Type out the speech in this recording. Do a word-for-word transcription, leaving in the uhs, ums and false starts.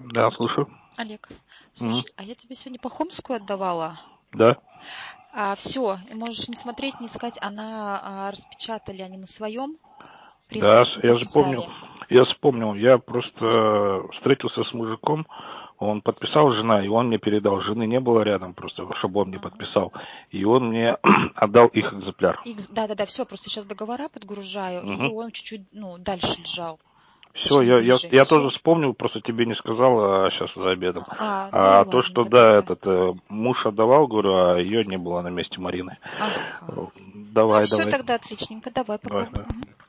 Да, слушаю. Олег, Мгм. слушай, а я тебе сегодня по Хомскую отдавала. Да. А, все, можешь не смотреть, не искать. Она а, распечатали они на своем Да, принтере и я запомнил. подписали. Я вспомнил. Я просто встретился с мужиком, он подписал, жена, и он мне передал. Жены не было рядом, просто чтобы он мне Ага. подписал. И он мне отдал их экземпляр. Икс- Да-да-да, все, просто сейчас договора подгружаю, и Угу. он чуть-чуть, ну, дальше лежал. Все, Точнее, я, я, ближе. я тоже Все? вспомнил, просто тебе не сказал, а сейчас за обедом. А, ну и А то, что ладненько, да, давай. этот э, муж отдавал, говорю, а ее не было на месте Марины. Ага. Ну, Давай, все давай. тогда отличненько, давай, Давай, пока. давай. Мгм.